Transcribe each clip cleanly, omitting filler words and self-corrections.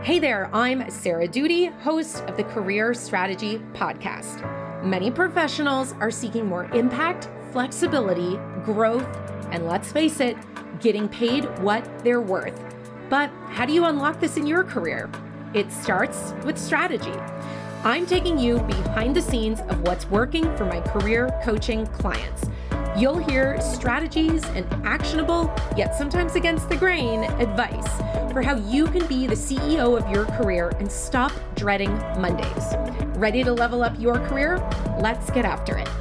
Hey there, I'm Sarah Doody, host of the Career Strategy Podcast. Many professionals are seeking more impact, flexibility, growth, and let's face it, getting paid what they're worth. But how do you unlock this in your career? It starts with strategy. I'm taking you behind the scenes of what's working for my career coaching clients. You'll hear strategies and actionable, yet sometimes against the grain, advice for how you can be the CEO of your career and stop dreading Mondays. Ready to level up your career? Let's get after it.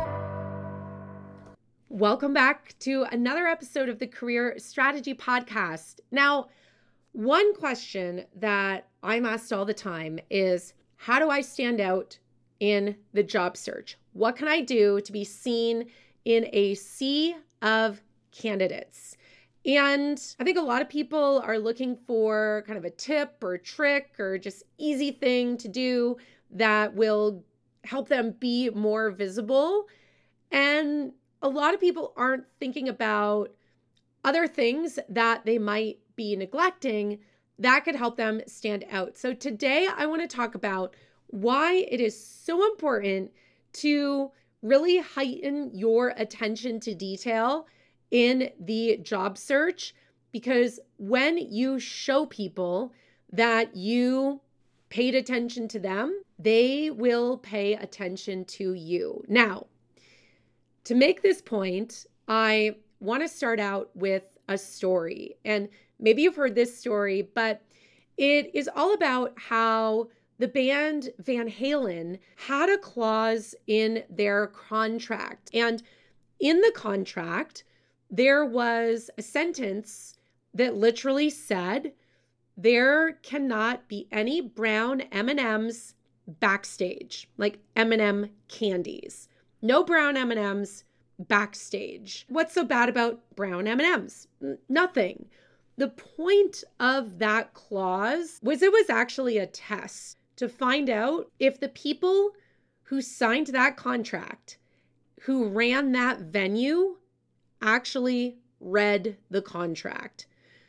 Welcome back to another episode of the Career Strategy Podcast. Now, one question that I'm asked all the time is, how do I stand out in the job search? What can I do to be seen in a sea of candidates? And I think a lot of people are looking for kind of a tip or a trick or just easy thing to do that will help them be more visible. And a lot of people aren't thinking about other things that they might be neglecting that could help them stand out. So today I want to talk about why it is so important to really heighten your attention to detail in the job search, because when you show people that you paid attention to them, they will pay attention to you. Now, to make this point, I want to start out with a story. And maybe you've heard this story, but it is all about how the band Van Halen had a clause in their contract. And in the contract, there was a sentence that literally said, there cannot be any brown M&Ms backstage, like M&M candies. No brown M&Ms backstage. What's so bad about brown M&Ms? Nothing. The point of that clause was it was actually a test to find out if the people who signed that contract, who ran that venue, actually read the contract.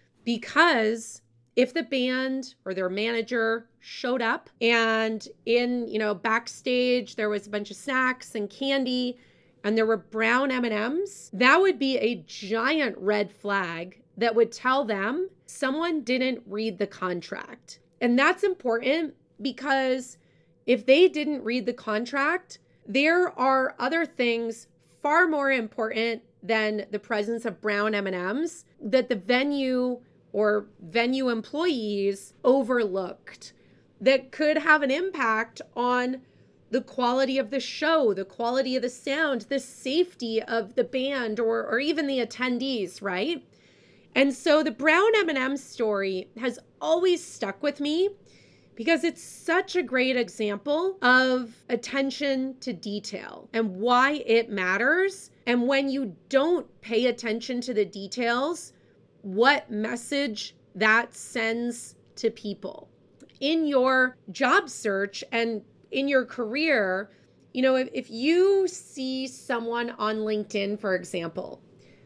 Because if the band or their manager showed up and in, backstage, there was a bunch of snacks and candy and there were brown M&Ms, that would be a giant red flag that would tell them someone didn't read the contract. And that's important because if they didn't read the contract, there are other things far more important than the presence of brown M&Ms that the venue or venue employees overlooked that could have an impact on the quality of the show, the quality of the sound, the safety of the band or even the attendees, right? And so the brown M&M story has always stuck with me because it's such a great example of attention to detail and why it matters. And when you don't pay attention to the details, what message that sends to people. In your job search and in your career, if you see someone on LinkedIn, for example,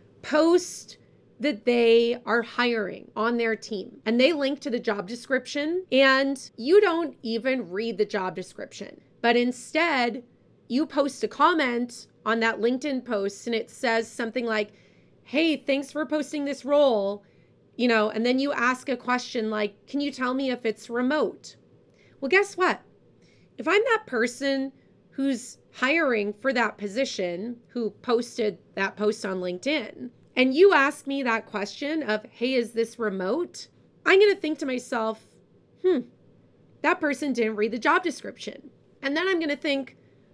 post that they are hiring on their team and they link to the job description and you don't even read the job description, but instead you post a comment on that LinkedIn post and it says something like, hey, thanks for posting this role, and then you ask a question like, can you tell me if it's remote? Well, guess what? If I'm that person who's hiring for that position, who posted that post on LinkedIn, and you ask me that question of, hey, is this remote? I'm going to think to myself, that person didn't read the job description. And then I'm going to think,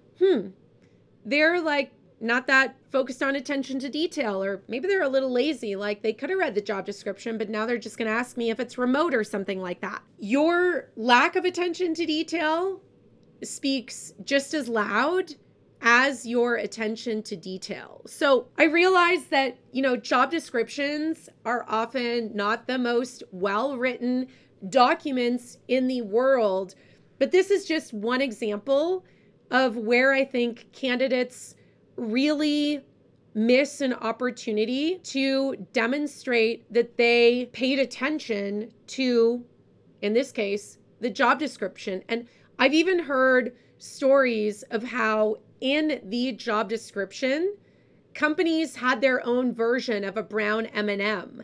they're like not that focused on attention to detail, or maybe they're a little lazy, like they could have read the job description, but now they're just going to ask me if it's remote or something like that. Your lack of attention to detail speaks just as loud as your attention to detail. So I realize that, job descriptions are often not the most well-written documents in the world, but this is just one example of where I think candidates really miss an opportunity to demonstrate that they paid attention to in this case, the job description. And I've even heard stories of how in the job description, companies had their own version of a brown M&M.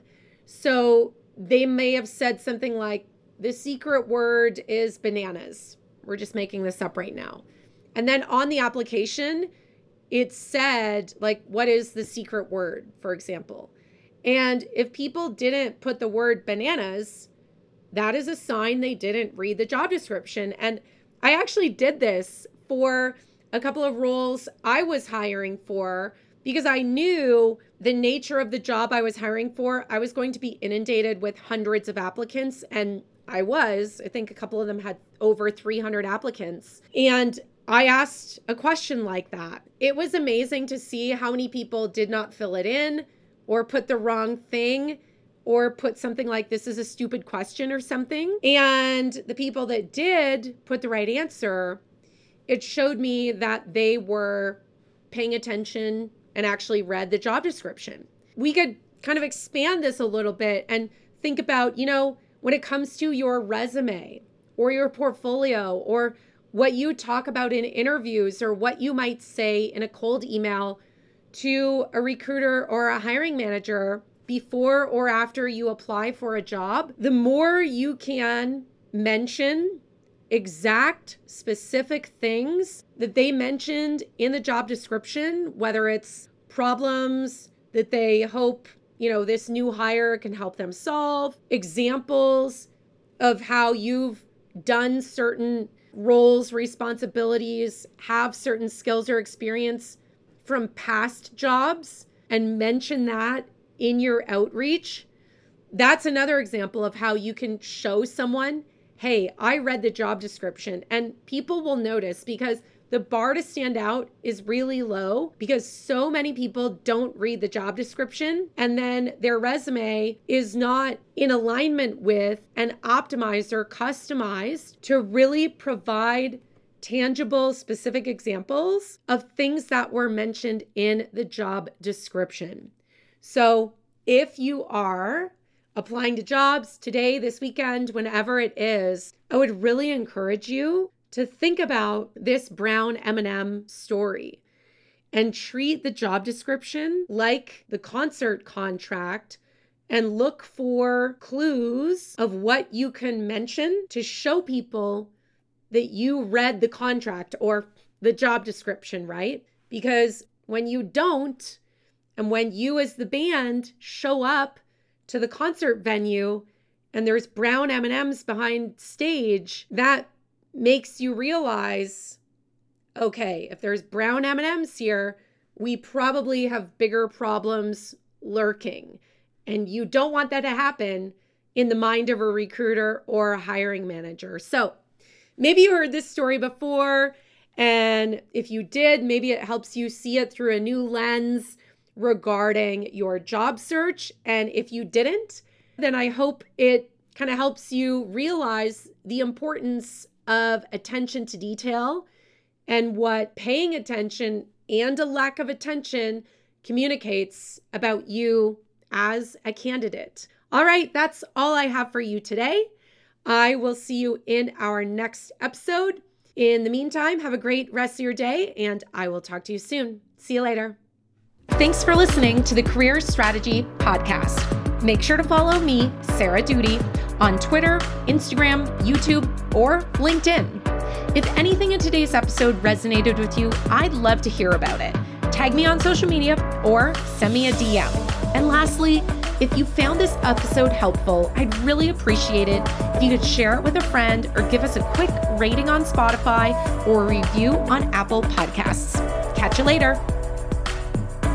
So they may have said something like, the secret word is bananas. We're just making this up right now. And then on the application, it said, like, what is the secret word, for example? And if people didn't put the word bananas, that is a sign they didn't read the job description. And I actually did this for a couple of roles I was hiring for because I knew the nature of the job I was hiring for. I was going to be inundated with hundreds of applicants, and I think a couple of them had over 300 applicants. And I asked a question like that. It was amazing to see how many people did not fill it in or put the wrong thing or put something like, this is a stupid question or something. And the people that did put the right answer, it showed me that they were paying attention and actually read the job description. We could kind of expand this a little bit and think about, when it comes to your resume or your portfolio or what you talk about in interviews or what you might say in a cold email to a recruiter or a hiring manager before or after you apply for a job, the more you can mention exact specific things that they mentioned in the job description, whether it's problems that they hope this new hire can help them solve, examples of how you've done certain roles, responsibilities, have certain skills or experience from past jobs, and mention that in your outreach. That's another example of how you can show someone, hey, I read the job description, and people will notice because the bar to stand out is really low because so many people don't read the job description, and then their resume is not in alignment with and optimized or customized to really provide tangible, specific examples of things that were mentioned in the job description. So if you are applying to jobs today, this weekend, whenever it is, I would really encourage you to think about this brown M&M story and treat the job description like the concert contract and look for clues of what you can mention to show people that you read the contract or the job description, right? Because when you don't, and when you as the band show up to the concert venue and there's brown M&Ms behind stage, that makes you realize, okay, if there's brown M&Ms here, we probably have bigger problems lurking. And you don't want that to happen in the mind of a recruiter or a hiring manager. So maybe you heard this story before, and if you did, maybe it helps you see it through a new lens regarding your job search. And if you didn't, then I hope it kind of helps you realize the importance of attention to detail and what paying attention and a lack of attention communicates about you as a candidate. All right, that's all I have for you today. I will see you in our next episode. In the meantime, have a great rest of your day, and I will talk to you soon. See you later. Thanks for listening to the Career Strategy Podcast. Make sure to follow me, Sarah Doody, on Twitter, Instagram, YouTube, or LinkedIn. If anything in today's episode resonated with you, I'd love to hear about it. Tag me on social media or send me a DM. And lastly, if you found this episode helpful, I'd really appreciate it if you could share it with a friend or give us a quick rating on Spotify or a review on Apple Podcasts. Catch you later.